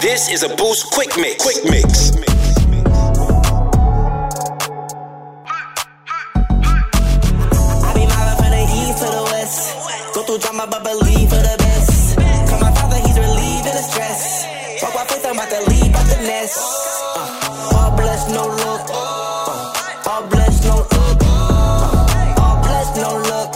This is a Boost Quick Mix. Quick Mix. I be mobbing from the east to the west. Go through drama, but believe for the best. Call my father, he's relieving the stress. Walk my face, I'm about to leave out the nest. All blessed, no look. All blessed, no look. All blessed, no look.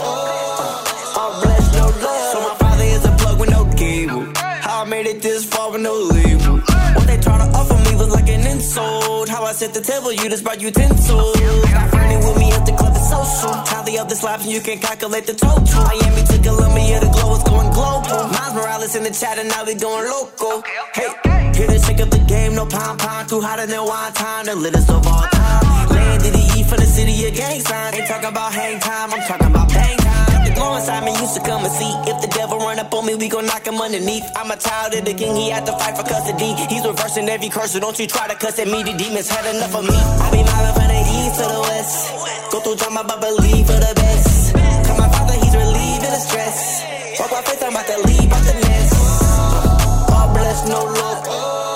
All blessed, no look. So my father is a plug with no cable. How I made it this far with no label. What they try to offer me was like an insult. How I set the table, you just brought utensils. Got friendly with me at the club, it's social. Tally up the slaps and you can calculate the total. Miami to Columbia, the glow is going global. Miles Morales in the chat and now we going local. Hey, here to shake up the game, no pound. Too hotter than wine time, the littest of all time. Landed the E for the city of gang signs. Ain't talking about hang time, I'm talking about bang time. The glow inside me used to come and see. If the devil run up on me, we gon' knock him underneath. I'm a child of the king, he had to fight for custody. He's reversing every curse, so don't you try to cuss at me. The demons had enough of me. I be mobbing from the east to the west. Go through drama, but believe for the best. Call my father, he's relieving the stress. Walk my face, I'm about to leave out the nest. All blessed, no look.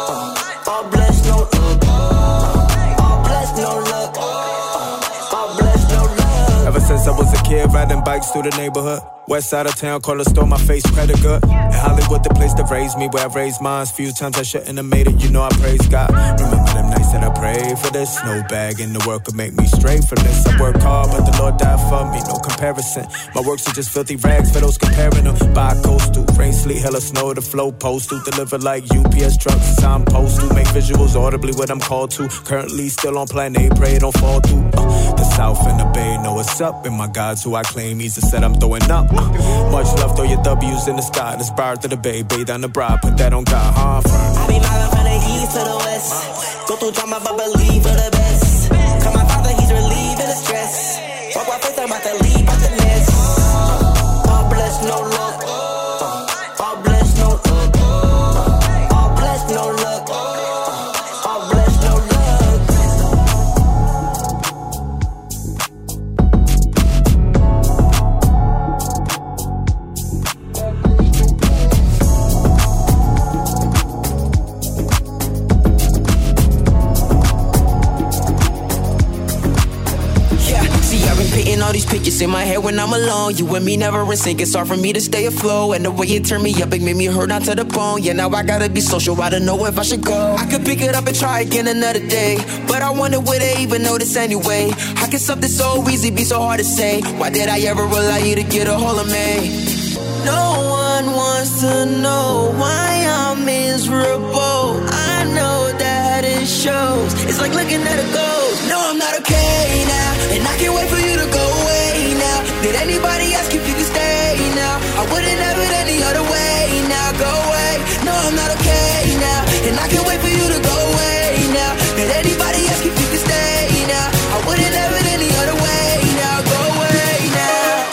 All blessed, no look. All blessed, no look. All blessed, no look. Ever since I was a kid, riding bikes through the neighborhood. West side of town, call the store my face predator. In Hollywood, the place that raised me, where I raised mine. Few times I shouldn't have made it, you know I praise God. Remember them nights that I prayed for this. No bag in the world could make me straight from this. I work hard, but the Lord died for me, no comparison. My works are just filthy rags for those comparing them. Bi-coastal, rain, sleet, hella snow, the flow postal. Deliver like UPS trucks, I'm postal. Make visuals audibly what I'm called to. Currently still on plan A, pray it don't fall through. The South and the Bay know what's up. And my God's who I claim, he's the set I'm throwing up. Much love, throw your W's in the sky. Inspired to the bay, bathe on the bride, put that on God, huh? I be mobbing from the east to the west. Go through drama, but believe for the best. Call my father, he's relieving the stress. Walk my face, I'm about to leave out the nest. All blessed, no luck. All blessed, no luck. All blessed, no luck. All blessed, no luck. All these pictures in my head when I'm alone. You and me never in sync. It's hard for me to stay afloat. And the way it turned me up, it made me hurt down to the bone. Yeah, now I gotta be social. I don't know if I should go. I could pick it up and try again another day. But I wonder would they even notice anyway? How can something so easy be so hard to say? Why did I ever allow you to get a hold of me? No one wants to know why I'm miserable. I know that it shows. It's like looking at a ghost. No, I'm not okay now, and I can't wait for you to go away now. Did anybody ask if you could stay now? I wouldn't have it any other way now. Go away. No, I'm not okay now, and I can't wait for you to go away now. Did anybody ask if you could stay now? I wouldn't have it any other way now. Go away now.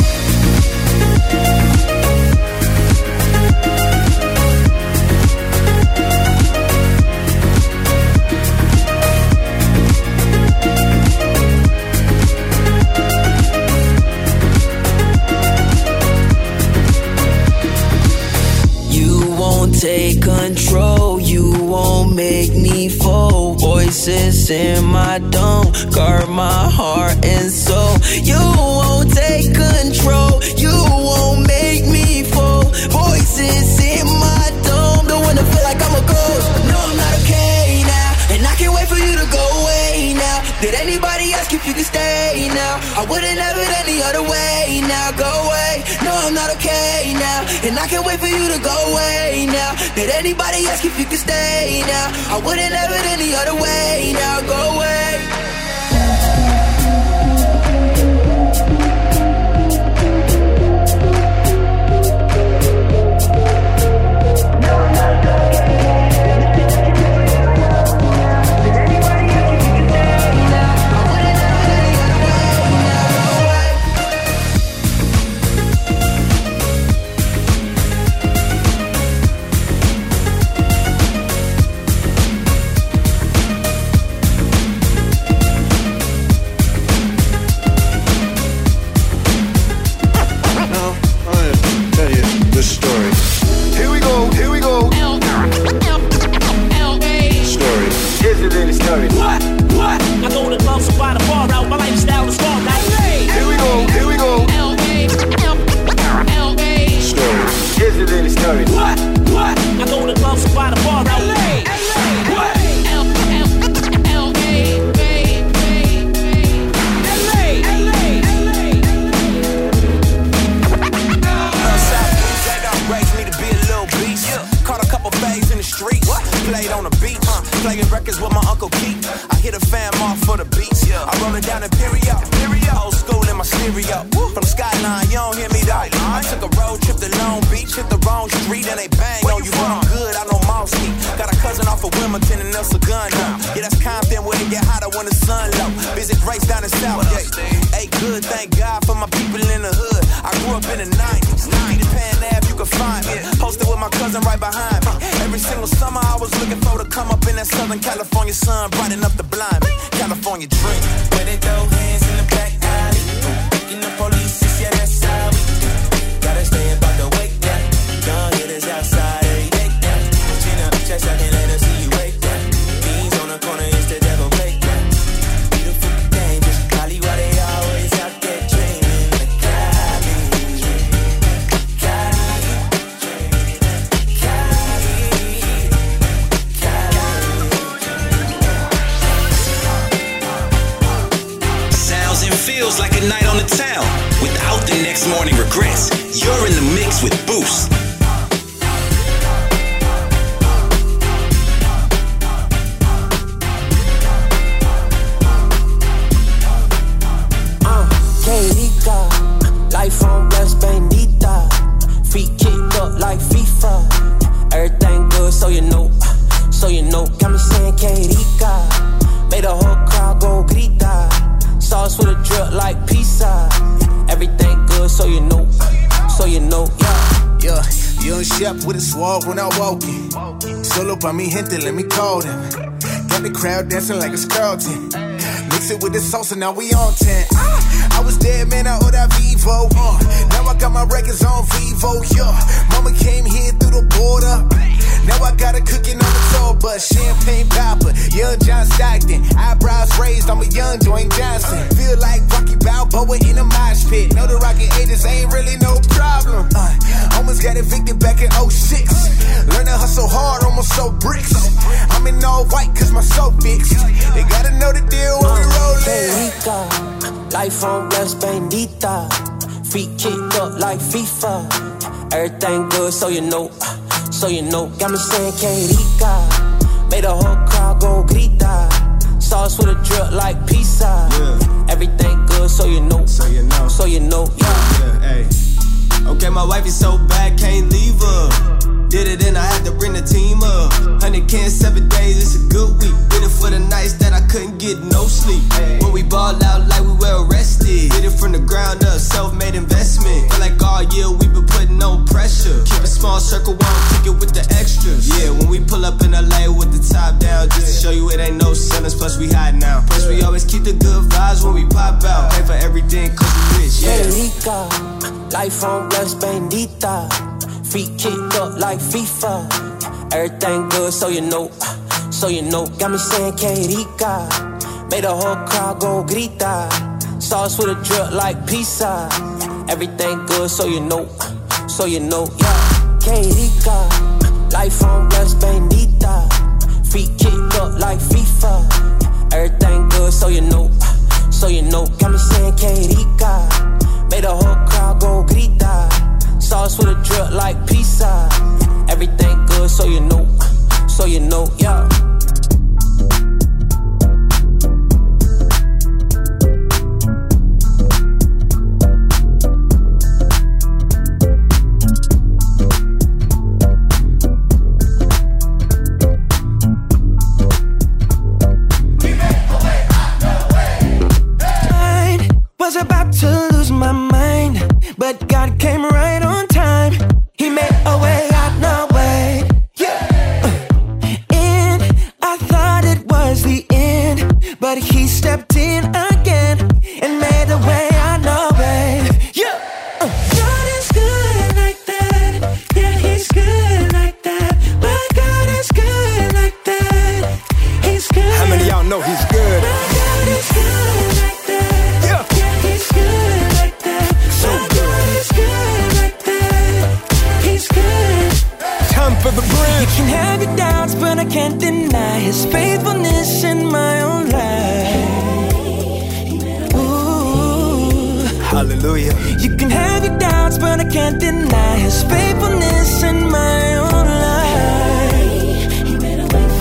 Take control, you won't make me fall. Voices in my dome, guard my heart and soul. You won't take control, you won't make me fall. Voices in my dome, don't wanna feel like I'm a ghost. No, I'm not okay now, and I can't wait for you to go away now. Did anybody ask if you could stay now? I wouldn't have it any other way now. Go away. No, I'm not okay now, and I can't wait for you to go away now. Did anybody ask if you could stay now? I wouldn't have it any other way now. Go away. late on the beach, playing records with my Uncle Keith. I hit a fam off for the beats. I roll it down Imperial, old school in my stereo. From Skyline, you don't hear me though. I took a road trip to Long Beach, hit the wrong street and they bang on you. But I'm good, I know Mosky. Got a cousin off of Wilmington and Nelson Gun. Yeah, that's Compton where it get hotter when the sun low. Visit Grace down in Southgate. Hey, good, thank God for my people in the hood. I grew up in the 90s. Peter Pan Ave, you can find me. Posted with my cousin right behind me. Every single summer I was looking for to come up in that Southern California sun, brighten up the blind me. California dream. Where they throw hands in the back alley. Picking the police, yeah, that's how we gotta stay about the wake that. Young hitters outside every day. Chin up, chest out, and let them see you wake that. Beans on the corner, it's the devil play that. Beautiful thing, just Cali, why they always out there dreaming. The Cali, Sounds and feels like a night on the town without the next morning regrets. You're in the mix with Boost. Life on West Bandita, feet kicked up like FIFA. Everything good, so you know. Got me saying K-Rica, made a whole crowd go grita. Sauce with a drip like pizza. Everything good, so you know. Yeah, young chef with a swag when I walk in. Solo pa mi gente, let me call them. Got the crowd dancing like it's Carlton. Mix it with the sauce and now we on 10. I was dead, man, I owed that Vivo. Now I got my records on Vivo, yeah. Mama came here through the border. Now I got her cooking on the tour bus. Champagne popper, young John Stockton. Eyebrows raised, I'm a young Dwayne Johnson. Feel like Rocky Balboa in a mosh pit. Know the Rocky 80s ain't really no problem. Almost got evicted back in 06. Learn to hustle hard, almost so bricks. I'm in all white cause my soul fixed. They gotta know the deal when we rollin'. Life on West Bandita, feet kicked up like FIFA. Everything good, so you know. Got me saying K-Rica, made a whole crowd go grita. Sauce with a drip like pizza. Everything good, so you know. Yeah, hey. Okay, my wife is so bad, can't leave her. Did it and I had to bring the team up. 100K in 7 days, it's a good week. Did it for the nights that I couldn't get no sleep. When we ball out like we were arrested. Did it from the ground up, self-made investment. Feel like all year we been putting no pressure. Keep a small circle, won't kick it with the extras. Yeah, when we pull up in LA with the top down, just to show you it ain't no sinners, plus we hot now. Plus we always keep the good vibes when we pop out. Pay for everything cause we rich, yeah. Life on West Bandita, feet kicked up like FIFA. Everything good, so you know. Got me saying K-Rica, made a whole crowd go grita. Sauce with a drip like pizza. Everything good, so you know. Yeah. K-Rica, life on West Bandita, feet kicked up like FIFA. Everything good, so you know. Got me saying K-Rica, made a whole crowd go grita. Sauce with a drip like pizza. Everything good, so you know, yeah. I was about to lose my mind, but God came right on time. He made a way out no way. And I thought it was the end, but he stepped in again and made a way out no way. God is good like that. Yeah, he's good like that. My God is good like that. He's good. How many of y'all know he's good? My God is good like that. Yeah, he's good like that. So good. God is good like that. He's good. Time for the bridge. You can have your doubts, but I can't deny his faithfulness in my own life. Ooh. Hallelujah. You can have your doubts, but I can't deny his faithfulness in my own life.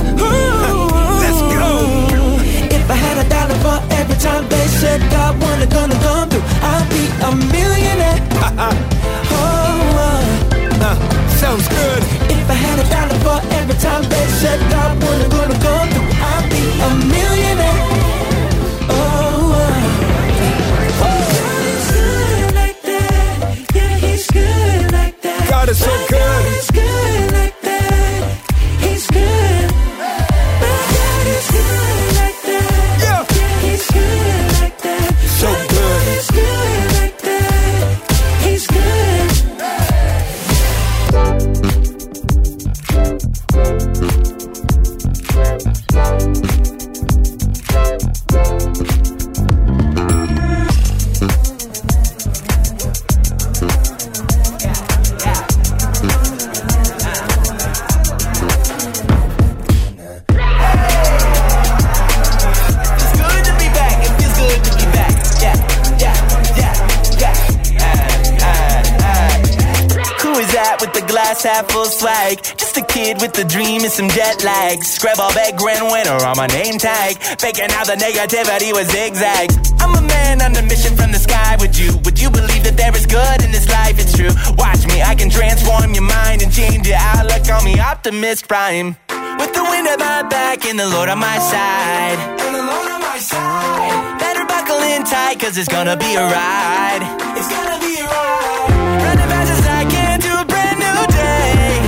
glass half full swag. Just a kid with a dream and some jet lag. Scrabble back grand winner on my name tag. Faking out the negativity with zigzags. I'm a man on a mission from the sky. Would you believe that there is good in this life? It's true. Watch me, I can transform your mind and change your outlook. Call me Optimist Prime. With the wind at my back and the Lord on my side. Better buckle in tight, cause it's gonna be a ride. It's gonna be a ride. Running fast as I can to a brand new day.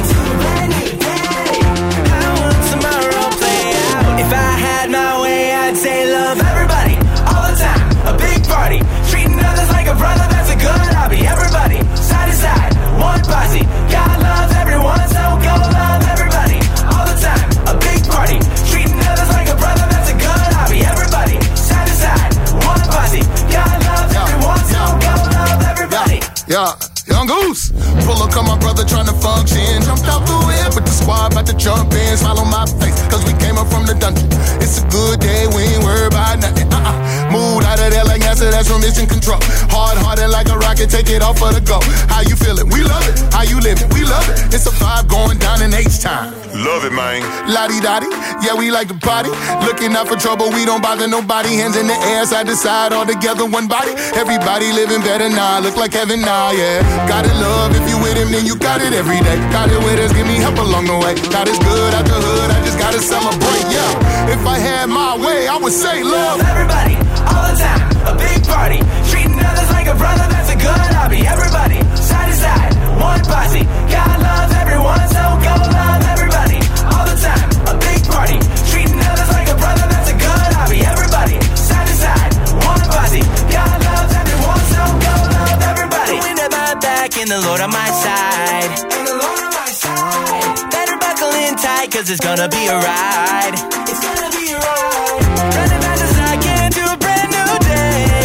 I want tomorrow play out. If I had my way, I'd say love everybody, all the time, a big party. Treating others like a brother, that's a good hobby. Everybody, side to side, one posse. God loves everyone, so go love everybody, all the time, a big party. Treating others like a brother, that's a good hobby. Everybody, side to side, one posse. God loves everyone, so go love everybody. Yeah, Young Goose. Pull up, come my brother tryna function. Jumped out the whip with the squad, about to jump in. Smile on my face, cause we came up from the dungeon. It's a good day, we ain't worried about nothing. Mood out of there like answer, that's from mission control. Hard-hearted like a rocket, take it off for the go. How you feeling? We love it. How you living? We love it. It's a vibe going down in H-time. Love it, man. Lottie-dottie, yeah, we like to party. Looking out for trouble, we don't bother nobody. Hands in the air, side to side, all together, one body. Everybody living better now, look like heaven now, yeah. Got it, love, if you with him, then you got it every day. Got it with us, give me help along the way. God is good out the hood, I just gotta celebrate, yeah. If I had my way, I would say love everybody, all the time, a big party. Treating others like a brother, that's a good hobby. Everybody, side to side, one posse. God loves everyone, so go love everybody, all the time, a big party. Treating others like a brother, that's a good hobby. Everybody, side to side, one posse. God loves everyone, so go love everybody. The wind at my back and the Lord on my side. Better buckle in tight, cause it's gonna be a ride. It's gonna be a ride. Running fast as I can to a brand new day.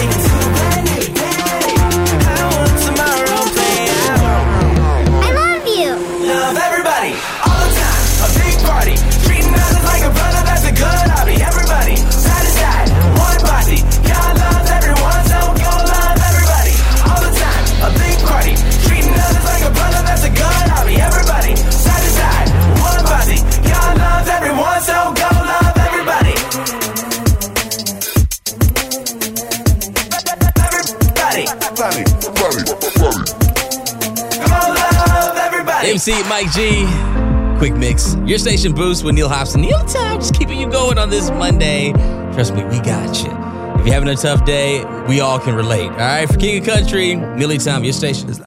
I want tomorrow play out. I love you. Love everybody, all the time, a big party. Treating others like a brother, that's a good hobby. Everybody, side to side, one posse. God loves everyone, so go love everybody, all the time, a big party. Treating others like a brother, that's a good hobby. Everybody, side to side, one posse. God loves everyone, so go love everybody. MC Mike G, Quick Mix. Your station boost with Neil Hobson. Neil Time, just keeping you going on this Monday. Trust me, we got you. If you're having a tough day, we all can relate. All right, for King of Country, Neil Time, your station is